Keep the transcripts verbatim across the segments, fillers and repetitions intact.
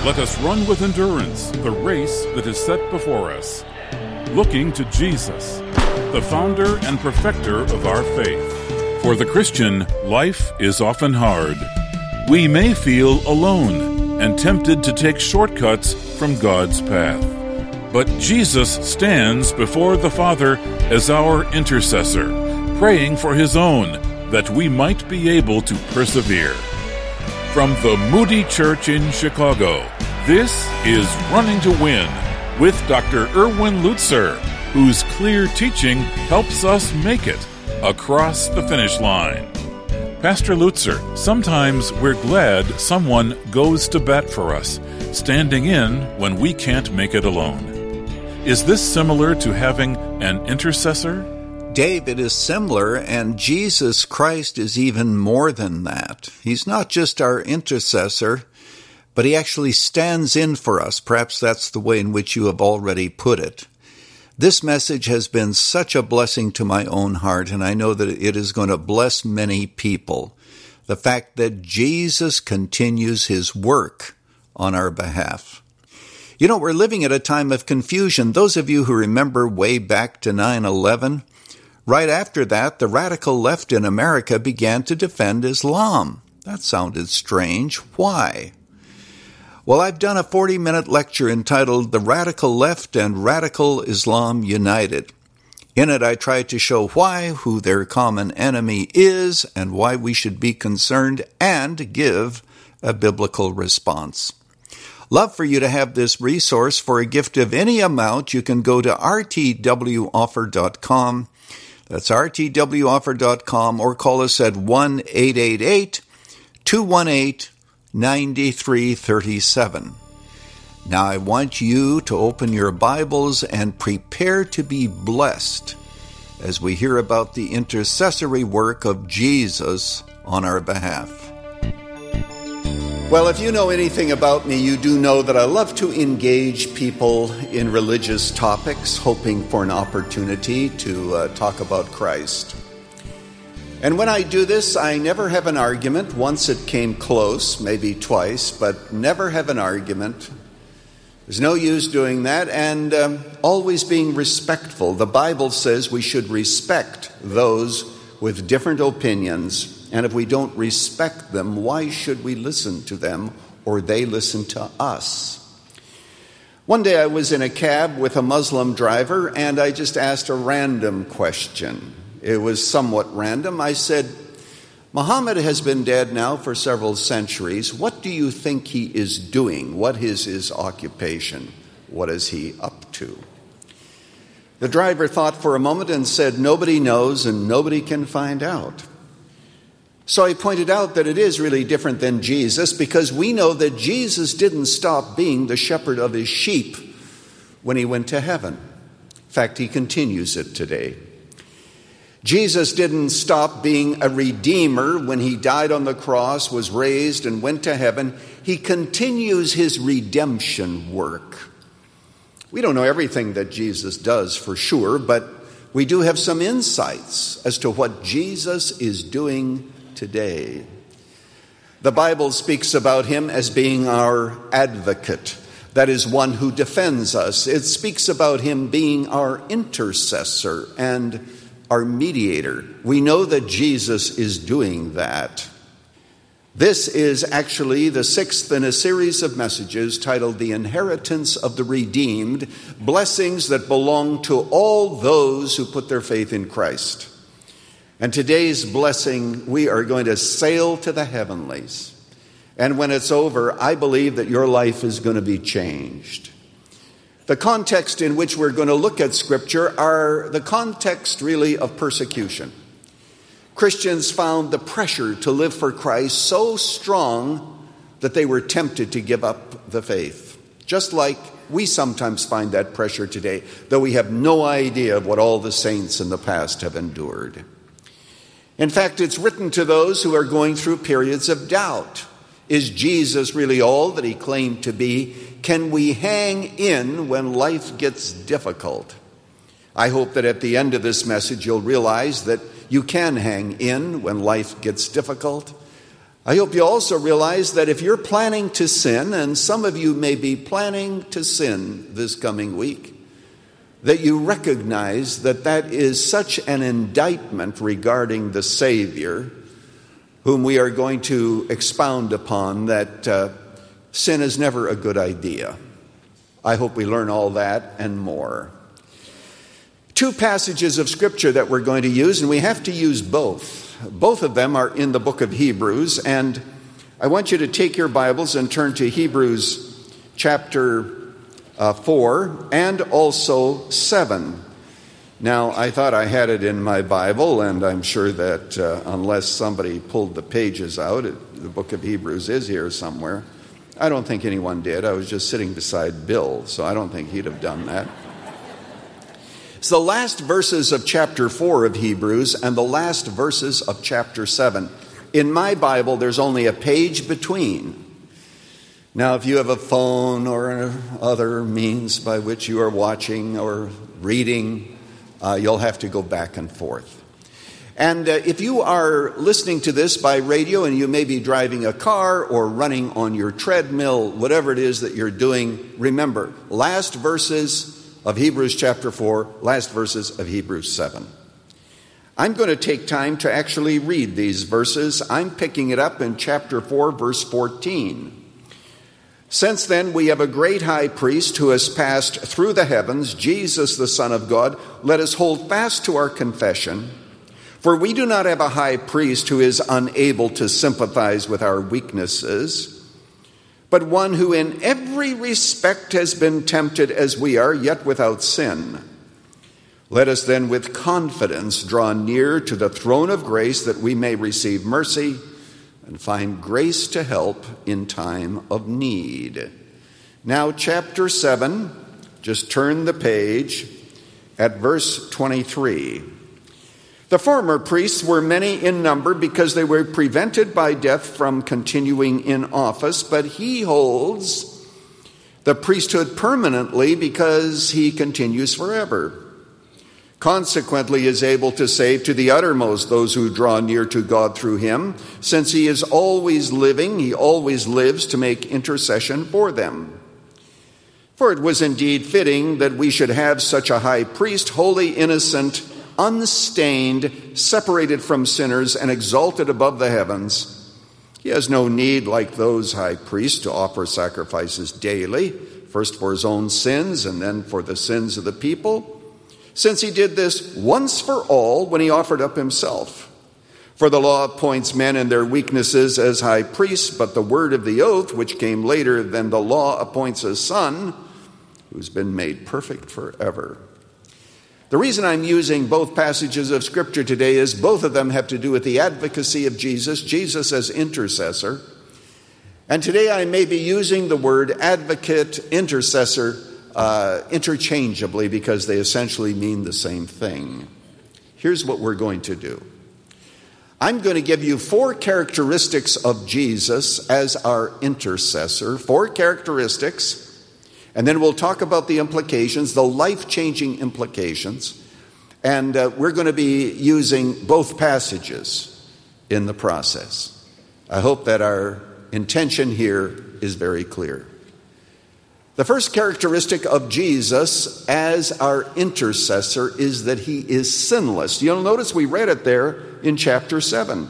let us run with endurance the race that is set before us, looking to Jesus, the founder and perfecter of our faith. For the Christian, life is often hard. We may feel alone and tempted to take shortcuts from God's path. But Jesus stands before the Father as our intercessor, praying for his own, that we might be able to persevere. From the Moody Church in Chicago, this is Running to Win with Doctor Erwin Lutzer, whose clear teaching helps us make it across the finish line. Pastor Lutzer, sometimes we're glad someone goes to bat for us, standing in when we can't make it alone. Is this similar to having an intercessor? Dave, it is similar, and Jesus Christ is even more than that. He's not just our intercessor, but he actually stands in for us. Perhaps that's the way in which you have already put it. This message has been such a blessing to my own heart, and I know that it is going to bless many people. The fact that Jesus continues his work on our behalf. You know, we're living at a time of confusion. Those of you who remember way back to nine eleven, right after that, the radical left in America began to defend Islam. That sounded strange. Why? Well, I've done a forty-minute lecture entitled The Radical Left and Radical Islam United. In it, I try to show why, who their common enemy is, and why we should be concerned and give a biblical response. Love for you to have this resource. For a gift of any amount, you can go to r t w offer dot com. That's r t w offer dot com, or call us at one eight eight eight, two one eight, nine three three seven. Now I want you to open your Bibles and prepare to be blessed as we hear about the intercessory work of Jesus on our behalf. Well, if you know anything about me, you do know that I love to engage people in religious topics, hoping for an opportunity to uh, talk about Christ. And when I do this, I never have an argument. Once it came close, maybe twice, but never have an argument. There's no use doing that, and um, always being respectful. The Bible says we should respect those with different opinions. And if we don't respect them, why should we listen to them or they listen to us? One day I was in a cab with a Muslim driver, and I just asked a random question. It was somewhat random. I said, Muhammad has been dead now for several centuries. What do you think he is doing? What is his occupation? What is he up to? The driver thought for a moment and said, nobody knows and nobody can find out. So I pointed out that it is really different than Jesus, because we know that Jesus didn't stop being the shepherd of his sheep when he went to heaven. In fact, he continues it today. Jesus didn't stop being a redeemer when he died on the cross, was raised, and went to heaven. He continues his redemption work. We don't know everything that Jesus does for sure, but we do have some insights as to what Jesus is doing today. The Bible speaks about him as being our advocate. That is, one who defends us. It speaks about him being our intercessor and our mediator. We know that Jesus is doing that. This is actually the sixth in a series of messages titled The Inheritance of the Redeemed, blessings that belong to all those who put their faith in Christ. And today's blessing, we are going to sail to the heavenlies. And when it's over, I believe that your life is going to be changed. The context in which we're going to look at Scripture are the context really of persecution. Christians found the pressure to live for Christ so strong that they were tempted to give up the faith. Just like we sometimes find that pressure today, though we have no idea of what all the saints in the past have endured. In fact, it's written to those who are going through periods of doubt. Is Jesus really all that he claimed to be? Can we hang in when life gets difficult? I hope that at the end of this message you'll realize that you can hang in when life gets difficult. I hope you also realize that if you're planning to sin, and some of you may be planning to sin this coming week, that you recognize that that is such an indictment regarding the Savior, whom we are going to expound upon, that uh, sin is never a good idea. I hope we learn all that and more. Two passages of Scripture that we're going to use, and we have to use both. Both of them are in the book of Hebrews, and I want you to take your Bibles and turn to Hebrews chapter uh, four and also seven. Now, I thought I had it in my Bible, and I'm sure that uh, unless somebody pulled the pages out, it, the book of Hebrews is here somewhere. I don't think anyone did. I was just sitting beside Bill, so I don't think he'd have done that. It's the last verses of chapter four of Hebrews and the last verses of chapter seven. In my Bible, there's only a page between. Now, if you have a phone or other means by which you are watching or reading, uh, you'll have to go back and forth. And uh, if you are listening to this by radio and you may be driving a car or running on your treadmill, whatever it is that you're doing, remember, last verses of Hebrews chapter four, last verses of Hebrews seven. I'm going to take time to actually read these verses. I'm picking it up in chapter four, verse fourteen. Since then we have a great high priest who has passed through the heavens, Jesus the Son of God. Let us hold fast to our confession. For we do not have a high priest who is unable to sympathize with our weaknesses, but one who in every respect has been tempted as we are, yet without sin. Let us then with confidence draw near to the throne of grace, that we may receive mercy and find grace to help in time of need. Now, chapter seven, just turn the page at verse twenty-three. The former priests were many in number because they were prevented by death from continuing in office, but he holds the priesthood permanently because he continues forever. Consequently, is able to save to the uttermost those who draw near to God through him, since he is always living, he always lives to make intercession for them. For it was indeed fitting that we should have such a high priest, holy, innocent, unstained, separated from sinners, and exalted above the heavens. He has no need, like those high priests, to offer sacrifices daily, first for his own sins and then for the sins of the people, since he did this once for all when he offered up himself. For the law appoints men in their weaknesses as high priests, but the word of the oath, which came later than the law, appoints a son who's been made perfect forever. The reason I'm using both passages of Scripture today is both of them have to do with the advocacy of Jesus, Jesus as intercessor. And today I may be using the word advocate, intercessor, uh, interchangeably because they essentially mean the same thing. Here's what we're going to do. I'm going to give you four characteristics of Jesus as our intercessor, four characteristics. And then we'll talk about the implications, the life-changing implications. And uh, we're going to be using both passages in the process. I hope that our intention here is very clear. The first characteristic of Jesus as our intercessor is that he is sinless. You'll notice we read it there in chapter seven.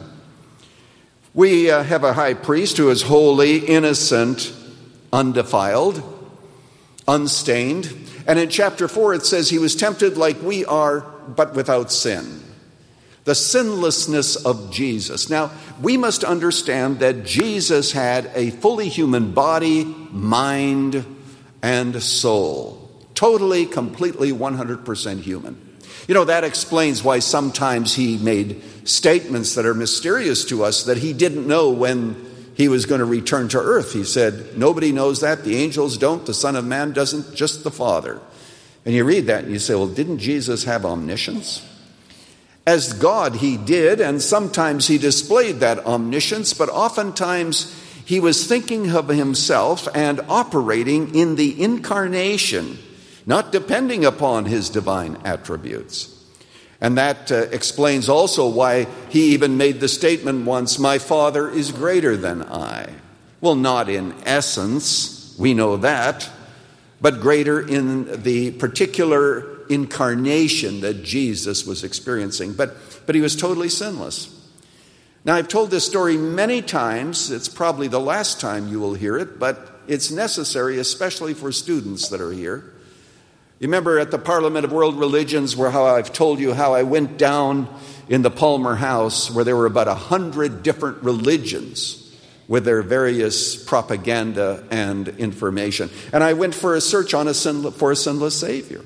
We uh, have a high priest who is holy, innocent, undefiled, unstained. And in chapter four, it says he was tempted like we are, but without sin. The sinlessness of Jesus. Now, we must understand that Jesus had a fully human body, mind, and soul. Totally, completely, one hundred percent human. You know, that explains why sometimes he made statements that are mysterious to us that he didn't know when he was going to return to earth. He said, nobody knows that. The angels don't. The Son of Man doesn't. Just the Father. And you read that and you say, well, didn't Jesus have omniscience? As God, he did, and sometimes he displayed that omniscience, but oftentimes he was thinking of himself and operating in the incarnation, not depending upon his divine attributes. And that uh, explains also why he even made the statement once, "My Father is greater than I." Well, not in essence, we know that, but greater in the particular incarnation that Jesus was experiencing. But, but he was totally sinless. Now, I've told this story many times. It's probably the last time you will hear it, but it's necessary, especially for students that are here. You remember at the Parliament of World Religions where how I've told you how I went down in the Palmer House where there were about a hundred different religions with their various propaganda and information. And I went for a search on a sinless, for a sinless Savior.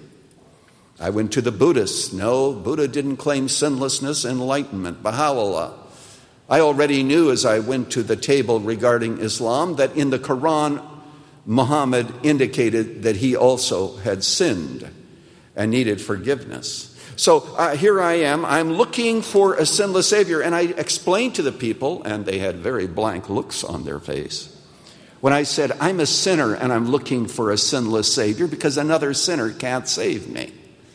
I went to the Buddhists. No, Buddha didn't claim sinlessness, enlightenment, Baha'u'llah. I already knew as I went to the table regarding Islam that in the Quran, Muhammad indicated that he also had sinned and needed forgiveness. So uh, here I am, I'm looking for a sinless Savior, and I explained to the people, and they had very blank looks on their face, when I said, I'm a sinner and I'm looking for a sinless Savior because another sinner can't save me.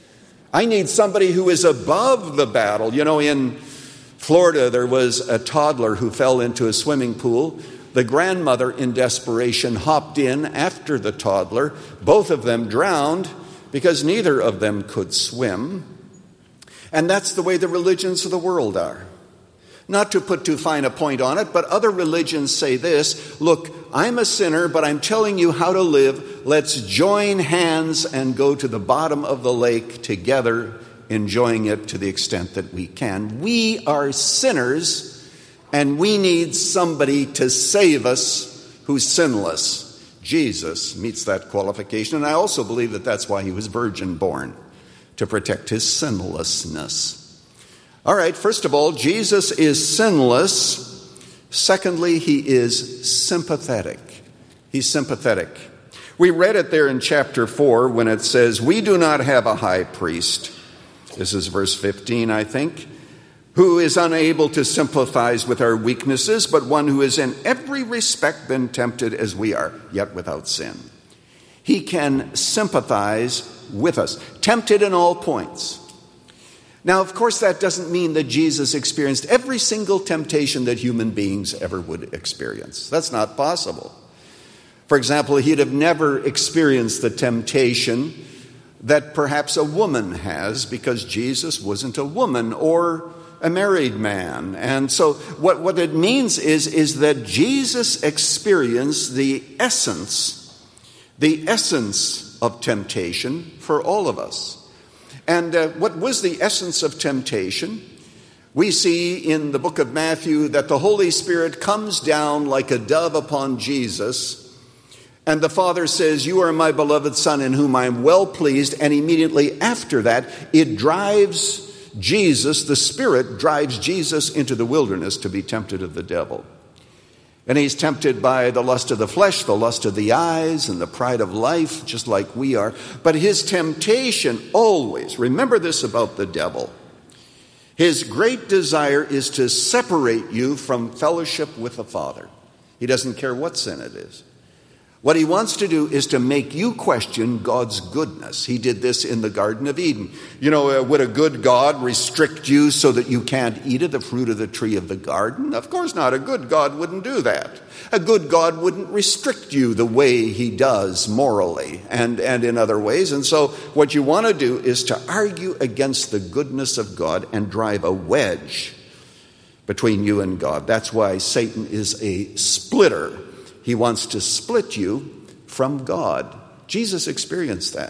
I need somebody who is above the battle. You know, in Florida, there was a toddler who fell into a swimming pool. The grandmother, in desperation, hopped in after the toddler. Both of them drowned because neither of them could swim. And that's the way the religions of the world are. Not to put too fine a point on it, but other religions say this: look, I'm a sinner, but I'm telling you how to live. Let's join hands and go to the bottom of the lake together, enjoying it to the extent that we can. We are sinners, and we need somebody to save us who's sinless. Jesus meets that qualification, and I also believe that that's why he was virgin born, to protect his sinlessness. All right, first of all, Jesus is sinless. Secondly, he is sympathetic. He's sympathetic. We read it there in chapter four when it says, we do not have a high priest. This is verse fifteen, I think, who is unable to sympathize with our weaknesses, but one who is in every respect been tempted as we are, yet without sin. He can sympathize with us, tempted in all points. Now, of course, that doesn't mean that Jesus experienced every single temptation that human beings ever would experience. That's not possible. For example, he'd have never experienced the temptation that perhaps a woman has, because Jesus wasn't a woman or a married man. And so what, what it means is, is that Jesus experienced the essence, the essence of temptation for all of us. And uh, what was the essence of temptation? We see in the book of Matthew that the Holy Spirit comes down like a dove upon Jesus, and the Father says, you are my beloved Son in whom I am well pleased. And immediately after that, it drives Jesus, the Spirit drives Jesus into the wilderness to be tempted of the devil. And he's tempted by the lust of the flesh, the lust of the eyes, and the pride of life, just like we are. But his temptation always, remember this about the devil, his great desire is to separate you from fellowship with the Father. He doesn't care what sin it is. What he wants to do is to make you question God's goodness. He did this in the Garden of Eden. You know, uh, would a good God restrict you so that you can't eat of the fruit of the tree of the garden? Of course not. A good God wouldn't do that. A good God wouldn't restrict you the way he does morally and, and in other ways. And so what you want to do is to argue against the goodness of God and drive a wedge between you and God. That's why Satan is a splitter. He wants to split you from God. Jesus experienced that.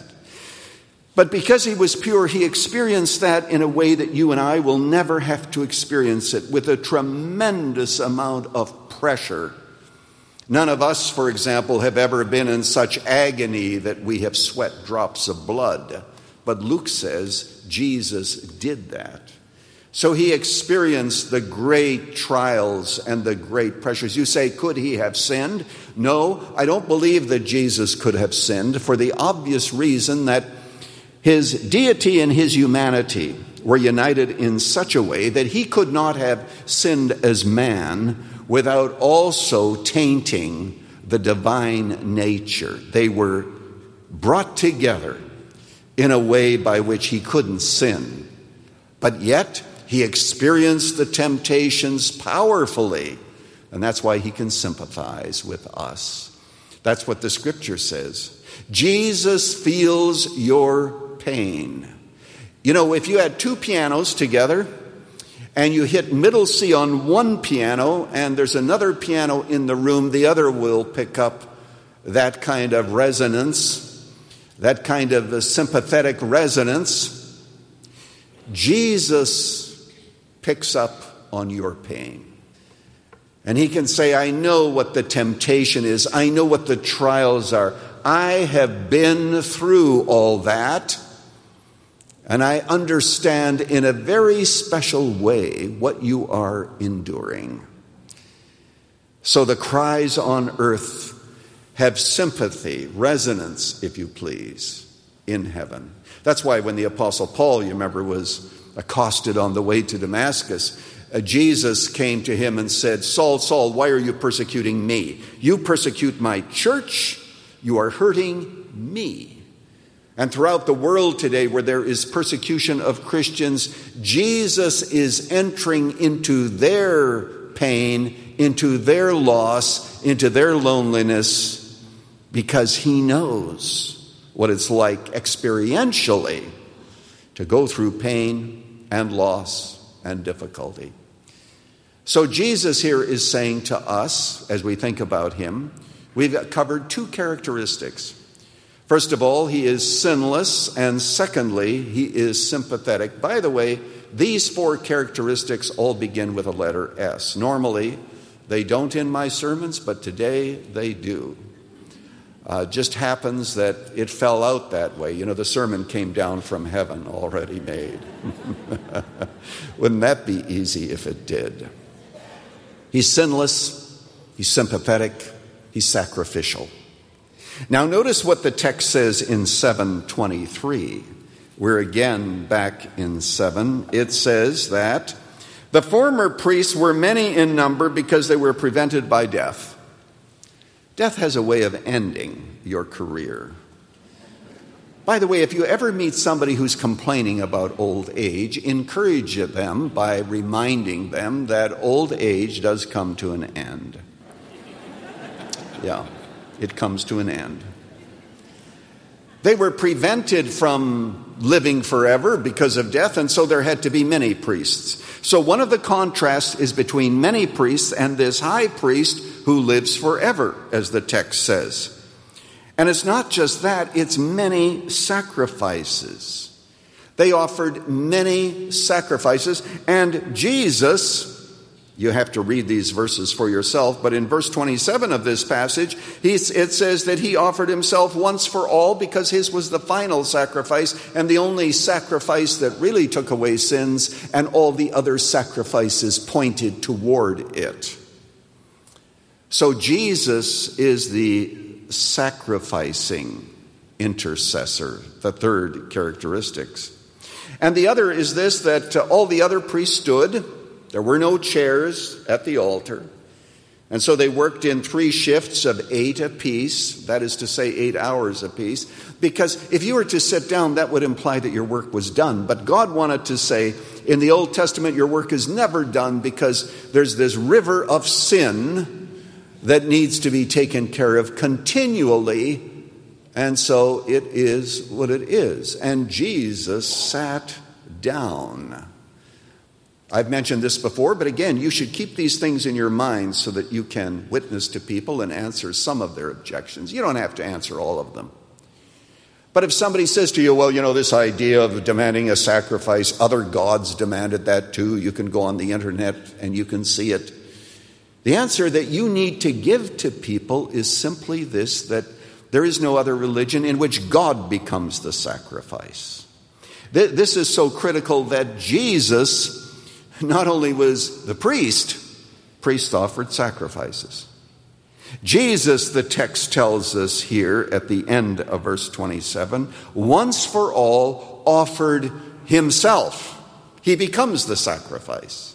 But because he was pure, he experienced that in a way that you and I will never have to experience it, with a tremendous amount of pressure. None of us, for example, have ever been in such agony that we have sweat drops of blood. But Luke says Jesus did that. So he experienced the great trials and the great pressures. You say, could he have sinned? No, I don't believe that Jesus could have sinned, for the obvious reason that his deity and his humanity were united in such a way that he could not have sinned as man without also tainting the divine nature. They were brought together in a way by which he couldn't sin. but yet he experienced the temptations powerfully, and that's why he can sympathize with us. That's what the scripture says. Jesus feels your pain. You know, if you had two pianos together and you hit middle C on one piano and there's another piano in the room, the other will pick up that kind of resonance, that kind of a sympathetic resonance. Jesus picks up on your pain. And he can say, I know what the temptation is. I know what the trials are. I have been through all that. And I understand in a very special way what you are enduring. So the cries on earth have sympathy, resonance, if you please, in heaven. That's why when the Apostle Paul, you remember, was accosted on the way to Damascus, uh, Jesus came to him and said, Saul, Saul, why are you persecuting me? You persecute my church, you are hurting me. And throughout the world today, where there is persecution of Christians, Jesus is entering into their pain, into their loss, into their loneliness, because he knows what it's like experientially to go through pain and loss and difficulty. So Jesus here is saying to us, as we think about him, we've covered two characteristics. First of all, he is sinless, and secondly, he is sympathetic. By the way, these four characteristics all begin with a letter S. Normally, they don't in my sermons, but today they do. Uh, just happens that it fell out that way. You know, the sermon came down from heaven already made. Wouldn't that be easy if it did? He's sinless, he's sympathetic, he's sacrificial. Now notice what the text says in seven twenty-three. We're again back in seven. It says that the former priests were many in number because they were prevented by death. Death has a way of ending your career. By the way, if you ever meet somebody who's complaining about old age, encourage them by reminding them that old age does come to an end. Yeah. It comes to an end. They were prevented from living forever because of death, and so there had to be many priests. So one of the contrasts is between many priests and this high priest who lives forever, as the text says. And it's not just that, it's many sacrifices. They offered many sacrifices, and Jesus, you have to read these verses for yourself, but in verse twenty-seven of this passage, he's, it says that he offered himself once for all because his was the final sacrifice and the only sacrifice that really took away sins, and all the other sacrifices pointed toward it. So Jesus is the sacrificing intercessor, the third characteristics. And the other is this, that uh, all the other priests stood. There were no chairs at the altar. And so they worked in three shifts of eight apiece, that is to say eight hours apiece, because if you were to sit down, that would imply that your work was done. But God wanted to say, in the Old Testament, your work is never done because there's this river of sin that needs to be taken care of continually. And so it is what it is. And Jesus sat down. I've mentioned this before, but again, you should keep these things in your mind so that you can witness to people and answer some of their objections. You don't have to answer all of them. But if somebody says to you, well, you know, this idea of demanding a sacrifice, other gods demanded that too. You can go on the internet and you can see it. The answer that you need to give to people is simply this, that there is no other religion in which God becomes the sacrifice. This is so critical that Jesus not only was the priest, priests offered sacrifices. Jesus, the text tells us here at the end of verse twenty-seven, once for all offered himself. He becomes the sacrifice.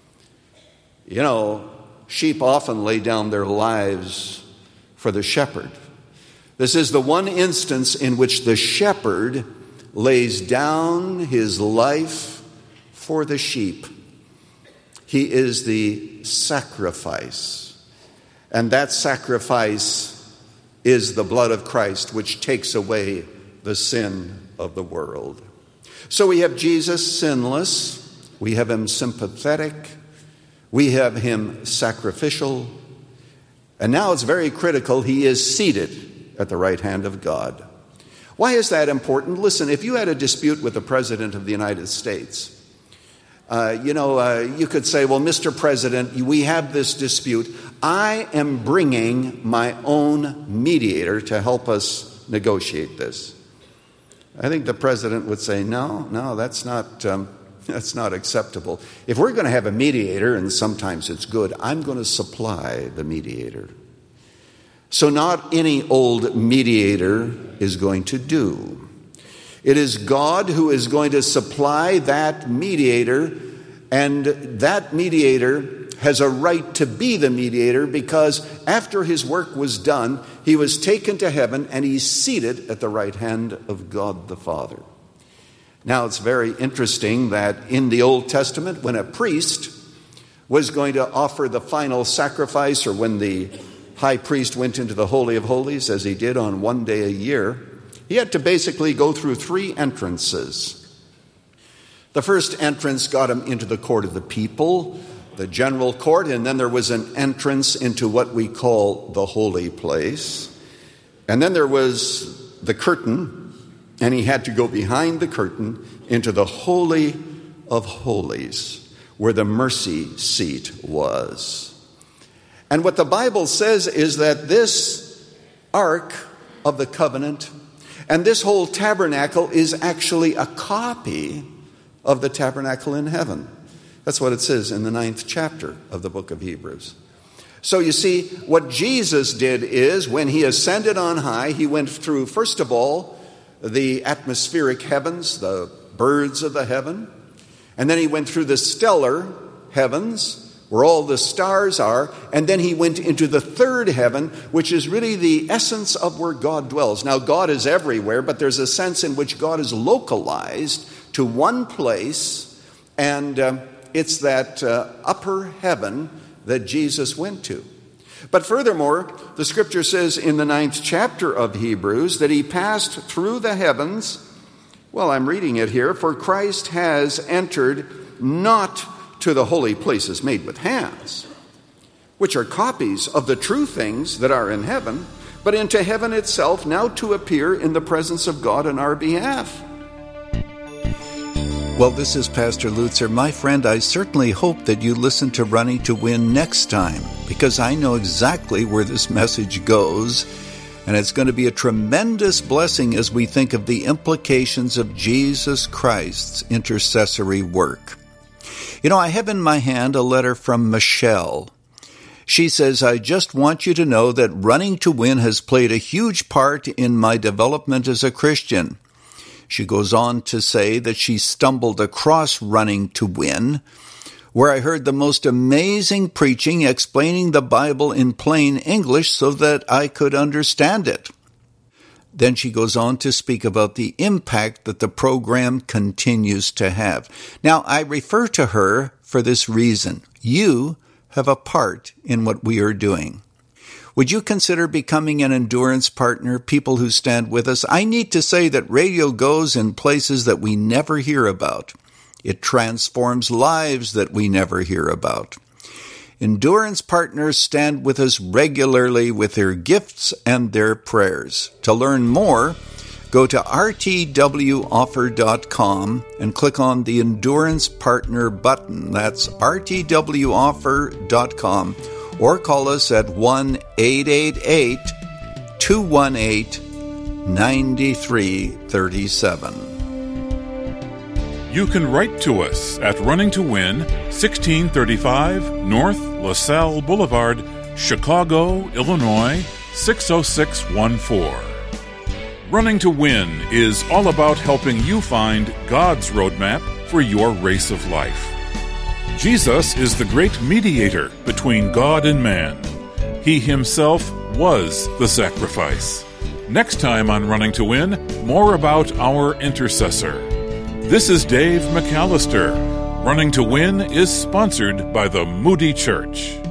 You know, sheep often lay down their lives for the shepherd. This is the one instance in which the shepherd lays down his life for the sheep. He is the sacrifice. And that sacrifice is the blood of Christ, which takes away the sin of the world. So we have Jesus sinless, we have him sympathetic, we have him sacrificial, and now it's very critical, he is seated at the right hand of God. Why is that important? Listen, if you had a dispute with the President of the United States, uh, you know, uh, you could say, well, Mister President, we have this dispute. I am bringing my own mediator to help us negotiate this. I think the President would say, no, no, that's not, um, that's not acceptable. If we're going to have a mediator, and sometimes it's good, I'm going to supply the mediator. So not any old mediator is going to do. It is God who is going to supply that mediator, and that mediator has a right to be the mediator because after his work was done, he was taken to heaven and he's seated at the right hand of God the Father. Now, it's very interesting that in the Old Testament, when a priest was going to offer the final sacrifice, or when the high priest went into the Holy of Holies, as he did on one day a year, he had to basically go through three entrances. The first entrance got him into the court of the people, the general court, and then there was an entrance into what we call the holy place. And then there was the curtain, and he had to go behind the curtain into the Holy of Holies, where the mercy seat was. And what the Bible says is that this Ark of the Covenant and this whole tabernacle is actually a copy of the tabernacle in heaven. That's what it says in the ninth chapter of the book of Hebrews. So you see, what Jesus did is, when he ascended on high, he went through, first of all, the atmospheric heavens, the birds of the heaven. And then he went through the stellar heavens, where all the stars are, and then he went into the third heaven, which is really the essence of where God dwells. Now, God is everywhere, but there's a sense in which God is localized to one place, and um, it's that uh, upper heaven that Jesus went to. But furthermore, the scripture says in the ninth chapter of Hebrews that he passed through the heavens. Well, I'm reading it here. For Christ has entered not to the holy places made with hands, which are copies of the true things that are in heaven, but into heaven itself, now to appear in the presence of God on our behalf. Well, this is Pastor Lutzer. My friend, I certainly hope that you listen to Running to Win next time, because I know exactly where this message goes, and it's going to be a tremendous blessing as we think of the implications of Jesus Christ's intercessory work. You know, I have in my hand a letter from Michelle. She says, I just want you to know that Running to Win has played a huge part in my development as a Christian. She goes on to say that she stumbled across Running to Win, where I heard the most amazing preaching explaining the Bible in plain English so that I could understand it. Then she goes on to speak about the impact that the program continues to have. Now, I refer to her for this reason. You have a part in what we are doing. Would you consider becoming an endurance partner, people who stand with us? I need to say that radio goes in places that we never hear about. It transforms lives that we never hear about. Endurance partners stand with us regularly with their gifts and their prayers. To learn more, go to r t w offer dot com and click on the Endurance Partner button. That's r t w offer dot com. Or call us at one eight eight eight, two one eight, nine three three seven. You can write to us at Running to Win, sixteen thirty-five North LaSalle Boulevard, Chicago, Illinois, six oh six one four. Running to Win is all about helping you find God's roadmap for your race of life. Jesus is the great mediator between God and man. He himself was the sacrifice. Next time on Running to Win, more about our intercessor. This is Dave McAllister. Running to Win is sponsored by the Moody Church.